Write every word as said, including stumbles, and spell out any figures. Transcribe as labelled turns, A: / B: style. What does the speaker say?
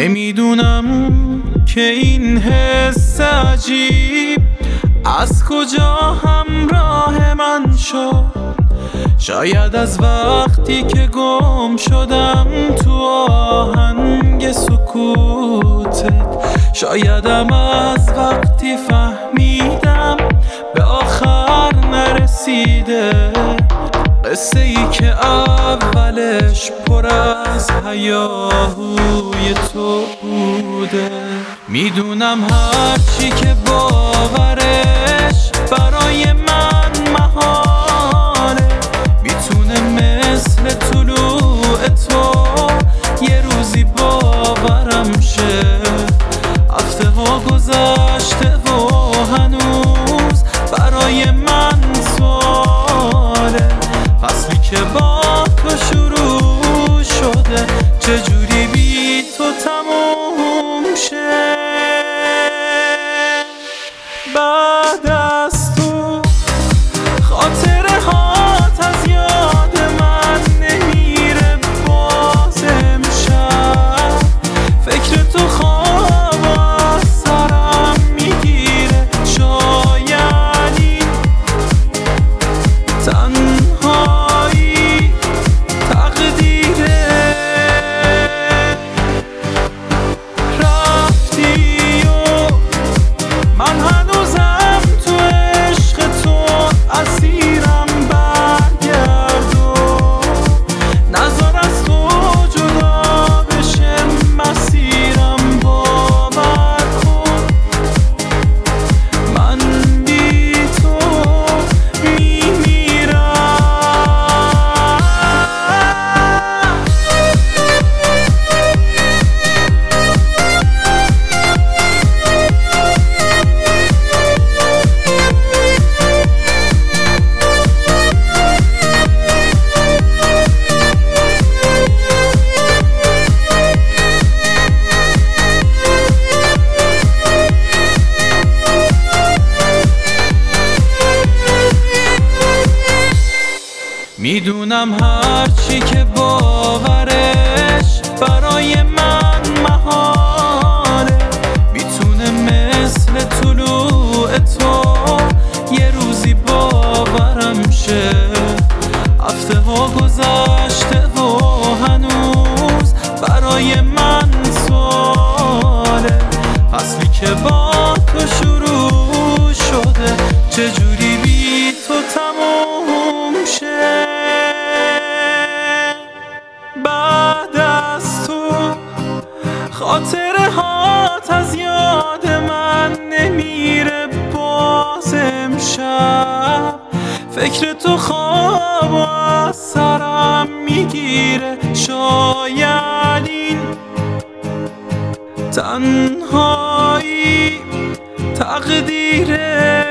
A: نمیدونم که این حس عجیب از کجا همراه من شد. شاید از وقتی که گم شدم تو آهنگ سکوتت، شایدم از وقتی فهمیدم به آخر نرسیده. قصه ای که اولش پر از هیاهوی تو بوده. میدونم هرچی که باورش برای من محاله، میتونه مثل طلوع تو یه روزی باورم شه. هفته ها گذشته و هنوز برای من سواله، فصلی که با تو شروع شده چجوری بی تو تموم شه. بعد از تو خاطره هات از یاد من نمیره، باز امشب فکر تو خواب از سرم میگیره. شاید این تنهایی تقدیره. رفتی و من هنوزم تو عشق تو اسیرم. برگرد و نظر از تو جدا بشه مسیرم. باور کن من بی تو میمیرم. میدونم هرچی که باورش برای من محاله، میتونه مثل طلوع تو یه روزی باورم شه. هفته ها گذشته و هنوز برای من سواله، فصلی که با تو شروع شده چجوری بی تو تموم شه. بعد از تو خاطره هات از یاد من نمیره، باز امشب فکر تو خواب از سرم میگیره. شاید این تنهایی تقدیره.